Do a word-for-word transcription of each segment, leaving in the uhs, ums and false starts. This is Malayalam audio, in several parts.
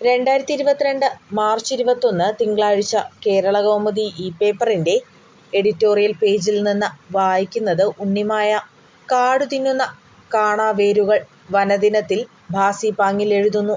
രണ്ടായിരത്തി ഇരുപത്തിരണ്ട് മാർച്ച് ഇരുപത്തൊന്ന് തിങ്കളാഴ്ച കേരളകൗമുദി ഈ പേപ്പറിൻ്റെ എഡിറ്റോറിയൽ പേജിൽ നിന്ന് വായിക്കുന്നത് ഉണ്ണിമായ. കാടു തിന്നുന്ന കാണാവേരുകൾ വനദിനത്തിൽ ഭാസി പാങ്ങിൽ എഴുതുന്നു.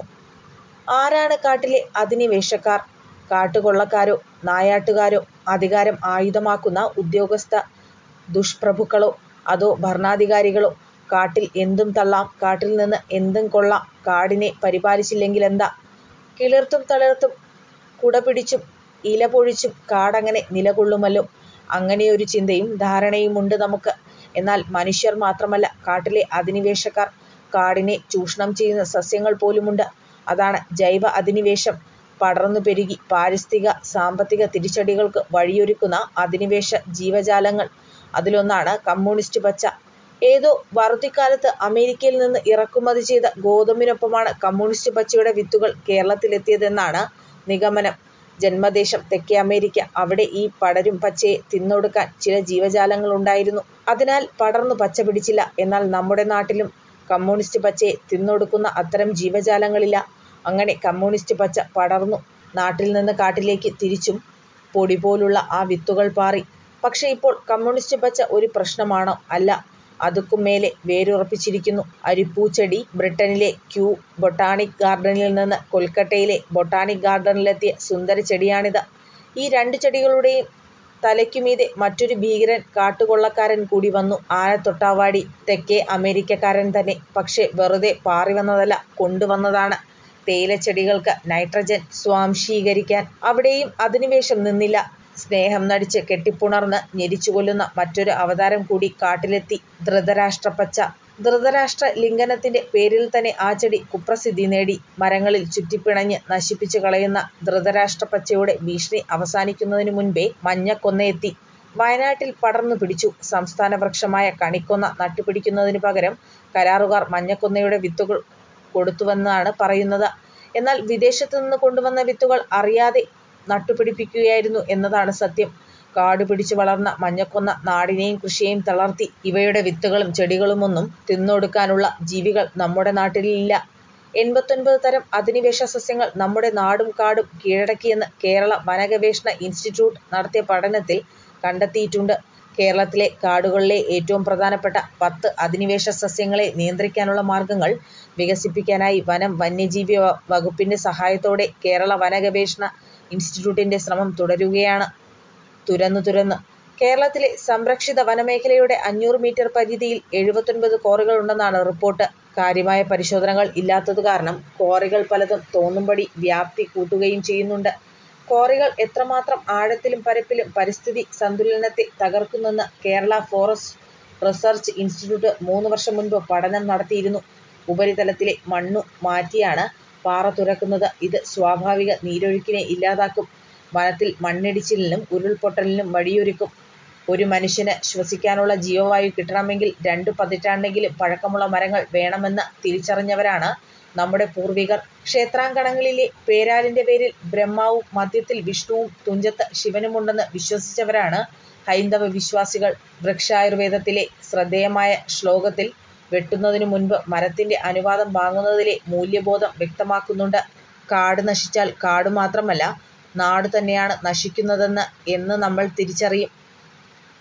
ആരാണ് കാട്ടിലെ അധിനിവേശക്കാർ? കാട്ടുകൊള്ളക്കാരോ, നായാട്ടുകാരോ, അധികാരം ആയുധമാക്കുന്ന ഉദ്യോഗസ്ഥ ദുഷ്പ്രഭുക്കളോ, അതോ ഭരണാധികാരികളോ? കാട്ടിൽ എന്തും തള്ളാം, കാട്ടിൽ നിന്ന് എന്തും കൊള്ളാം. കാടിനെ പരിപാലിച്ചില്ലെങ്കിലെന്താ? കിളിർത്തും തളിർത്തും കുടപിടിച്ചും ഇലപൊഴിച്ചും കാടങ്ങനെ നിലകൊള്ളുമല്ലോ. അങ്ങനെയൊരു ചിന്തയും ധാരണയുമുണ്ട് നമുക്ക്. എന്നാൽ മനുഷ്യർ മാത്രമല്ല കാട്ടിലെ അധിനിവേശക്കാർ. കാടിനെ ചൂഷണം ചെയ്യുന്ന സസ്യങ്ങൾ പോലുമുണ്ട്. അതാണ് ജൈവ അധിനിവേശം. പടർന്നു പെരുകി പാരിസ്ഥിതിക സാമ്പത്തിക തിരിച്ചടികൾക്ക് വഴിയൊരുക്കുന്ന അധിനിവേശ ജീവജാലങ്ങൾ. അതിലൊന്നാണ് കമ്മ്യൂണിസ്റ്റ് പച്ച. ഏതോ വറുതിക്കാലത്ത് അമേരിക്കയിൽ നിന്ന് ഇറക്കുമതി ചെയ്ത ഗോതമ്പിനൊപ്പമാണ് കമ്മ്യൂണിസ്റ്റ് പച്ചയുടെ വിത്തുകൾ കേരളത്തിലെത്തിയതെന്നാണ് നിഗമനം. ജന്മദേശം തെക്കേ അമേരിക്ക. അവിടെ ഈ പടരും പച്ചയെ തിന്നൊടുക്കാൻ ചില ജീവജാലങ്ങളുണ്ടായിരുന്നു. അതിനാൽ പടർന്നു പച്ച പിടിച്ചില്ല. എന്നാൽ നമ്മുടെ നാട്ടിലും കമ്മ്യൂണിസ്റ്റ് പച്ചയെ തിന്നൊടുക്കുന്ന അത്തരം ജീവജാലങ്ങളില്ല. അങ്ങനെ കമ്മ്യൂണിസ്റ്റ് പച്ച പടർന്നു നാട്ടിൽ നിന്ന് കാട്ടിലേക്ക് തിരിച്ചും പൊടിപോലുള്ള ആ വിത്തുകൾ പാറി. പക്ഷേ ഇപ്പോൾ കമ്മ്യൂണിസ്റ്റ് പച്ച ഒരു പ്രശ്നമാണോ? അല്ല, അതുക്കും മേലെ വേരുറപ്പിച്ചിരിക്കുന്നു. അരിപ്പൂച്ചെടി. ബ്രിട്ടനിലെ ക്യൂ ബൊട്ടാണിക് ഗാർഡനിൽ നിന്ന് കൊൽക്കട്ടയിലെ ബൊട്ടാണിക് ഗാർഡനിലെത്തിയ സുന്ദര ചെടിയാണിത്. ഈ രണ്ടു ചെടികളുടെയും തലയ്ക്കുമീതെ മറ്റൊരു ഭീകരൻ കാട്ടുകൊള്ളക്കാരൻ കൂടി വന്നു. ആനത്തൊട്ടാവാടി. തെക്കേ അമേരിക്കക്കാരൻ തന്നെ. പക്ഷേ വെറുതെ പാറിവന്നതല്ല, കൊണ്ടുവന്നതാണ്. തേയിലച്ചെടികൾക്ക് നൈട്രജൻ സ്വാംശീകരിക്കാൻ. അവിടെയും അധിനിവേശം നിന്നില്ല. സ്നേഹം നടിച്ച് കെട്ടിപ്പുണർന്ന് ഞെരിച്ചുകൊല്ലുന്ന മറ്റൊരു അവതാരം കൂടി കാട്ടിലെത്തി. ധൃതരാഷ്ട്രപ്പച്ച. ധൃതരാഷ്ട്ര ലിംഗനത്തിന്റെ പേരിൽ തന്നെ ആ ചെടി കുപ്രസിദ്ധി നേടി. മരങ്ങളിൽ ചുറ്റിപ്പിണഞ്ഞ് നശിപ്പിച്ചു കളയുന്ന ധൃതരാഷ്ട്രപ്പച്ചയുടെ ഭീഷണി അവസാനിക്കുന്നതിനു മുൻപേ മഞ്ഞക്കൊന്നയെത്തി. വയനാട്ടിൽ പടർന്നു പിടിച്ചു. സംസ്ഥാന വൃക്ഷമായ കണിക്കൊന്ന നട്ടുപിടിപ്പിക്കുന്നതിനു പകരം കരാറുകാർ മഞ്ഞക്കൊന്നയുടെ വിത്തുകൾ കൊടുത്തുവെന്നാണ് പറയുന്നത്. എന്നാൽ വിദേശത്തു നിന്ന് കൊണ്ടുവന്ന വിത്തുകൾ അറിയാതെ നട്ടുപിടിപ്പിക്കുകയായിരുന്നു എന്നതാണ് സത്യം. കാടുപിടിച്ചു വളർന്ന മഞ്ഞക്കൊന്ന നാടിനെയും കൃഷിയെയും തളർത്തി. ഇവയുടെ വിത്തുകളും ചെടികളുമൊന്നും തിന്നൊടുക്കാനുള്ള ജീവികൾ നമ്മുടെ നാട്ടിലില്ല. എൺപത്തൊൻപത് തരം അധിനിവേശ സസ്യങ്ങൾ നമ്മുടെ നാടും കാടും കീഴടക്കിയെന്ന് കേരള വനഗവേഷണ ഇൻസ്റ്റിറ്റ്യൂട്ട് നടത്തിയ പഠനത്തിൽ കണ്ടെത്തിയിട്ടുണ്ട്. കേരളത്തിലെ കാടുകളിലെ ഏറ്റവും പ്രധാനപ്പെട്ട പത്ത് അധിനിവേശ സസ്യങ്ങളെ നിയന്ത്രിക്കാനുള്ള മാർഗങ്ങൾ വികസിപ്പിക്കാനായി വനം വന്യജീവി വകുപ്പിന്റെ സഹായത്തോടെ കേരള വനഗവേഷണ ഇൻസ്റ്റിറ്റ്യൂട്ടിന്റെ ശ്രമം തുടരുകയാണ്. തുരന്ന് തുരന്ന് കേരളത്തിലെ സംരക്ഷിത വനമേഖലയുടെ അഞ്ഞൂറ് മീറ്റർ പരിധിയിൽ എഴുപത്തൊൻപത് ക്വാറികളുണ്ടെന്നാണ് റിപ്പോർട്ട്. കാര്യമായ പരിശോധനകൾ ഇല്ലാത്തതുകാരണം ക്വാറികൾ പലതും തോന്നുംപടി വ്യാപ്തി കൂട്ടുകയും ചെയ്യുന്നുണ്ട്. ക്വാറികൾ എത്രമാത്രം ആഴത്തിലും പരപ്പിലും പരിസ്ഥിതി സന്തുലനത്തെ തകർക്കുന്നെന്ന് കേരള ഫോറസ്റ്റ് റിസർച്ച് ഇൻസ്റ്റിറ്റ്യൂട്ട് മൂന്ന് വർഷം മുൻപ് പഠനം നടത്തിയിരുന്നു. ഉപരിതലത്തിലെ മണ്ണു മാറ്റിയാണ് പാറ തുരക്കുന്നത്. ഇത് സ്വാഭാവിക നീരൊഴുക്കിനെ ഇല്ലാതാക്കും. വനത്തിൽ മണ്ണിടിച്ചിലിനും ഉരുൾപൊട്ടലിനും വഴിയൊരുക്കും. ഒരു മനുഷ്യന് ശ്വസിക്കാനുള്ള ജീവവായു കിട്ടണമെങ്കിൽ രണ്ടു പതിറ്റാണ്ടെങ്കിലും പഴക്കമുള്ള മരങ്ങൾ വേണമെന്ന് തിരിച്ചറിഞ്ഞവരാണ് നമ്മുടെ പൂർവികർ. ക്ഷേത്രാങ്കണങ്ങളിലെ പേരാലിന്റെ പേരിൽ ബ്രഹ്മാവും മധ്യത്തിൽ വിഷ്ണുവും തുഞ്ചത്ത് ശിവനുമുണ്ടെന്ന് വിശ്വസിച്ചവരാണ് ഹൈന്ദവ വിശ്വാസികൾ. വൃക്ഷായുർവേദത്തിലെ ശ്രദ്ധേയമായ ശ്ലോകത്തിൽ വെട്ടുന്നതിനു മുൻപ് മരത്തിന്റെ അനുവാദം വാങ്ങുന്നതിലെ മൂല്യബോധം വ്യക്തമാക്കുന്നുണ്ട്. കാട് നശിച്ചാൽ കാടു മാത്രമല്ല നാടു തന്നെയാണ് നശിക്കുന്നതെന്ന് എന്ന് നമ്മൾ തിരിച്ചറിയും.